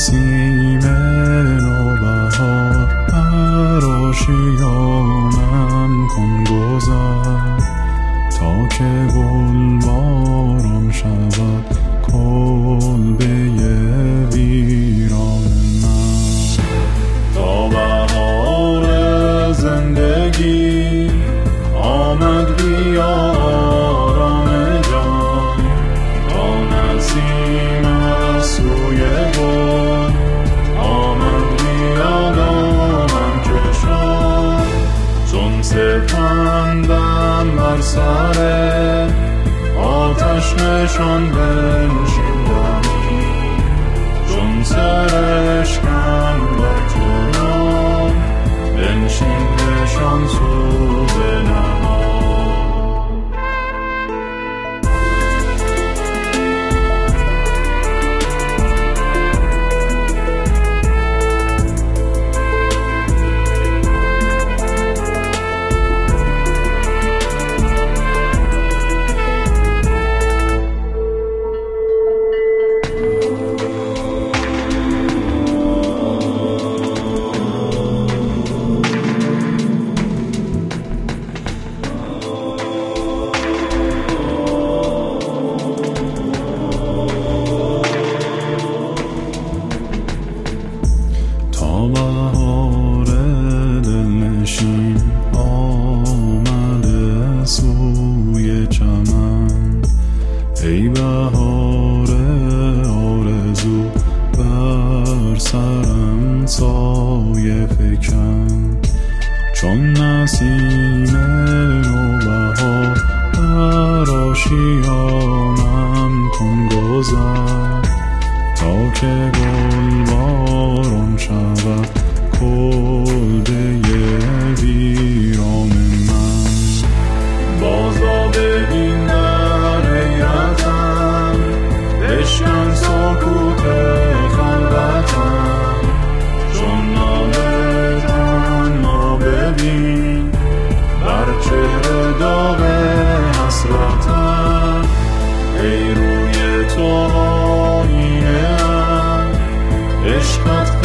نسیم نوبهار بر آشیانم کن گذر تا که گل باران شود کلبه ویران من. تا بهار زندگی آمد بیا آرام جان، تا نسیم از سوی گل آمد بیا دامن کشان. چون سپندم بر سر آتش نشان بنشیندمی، چون سرشکم بر کنار بنشین نشان سوز نهار. بهار دلنشین آمده سوی چمن، ای بهار آرزو بر سرم سایه فکن. چون نسیم نوبهار بر آشیانم کن گذر تا که گل باران شود کلبه ویران من. بازا ببین در حیرتم بشکن سکوت خلوتم، چون ناله تنها ببین بر چهره داغ حسرتم. ای روی تو آینه ام عشقت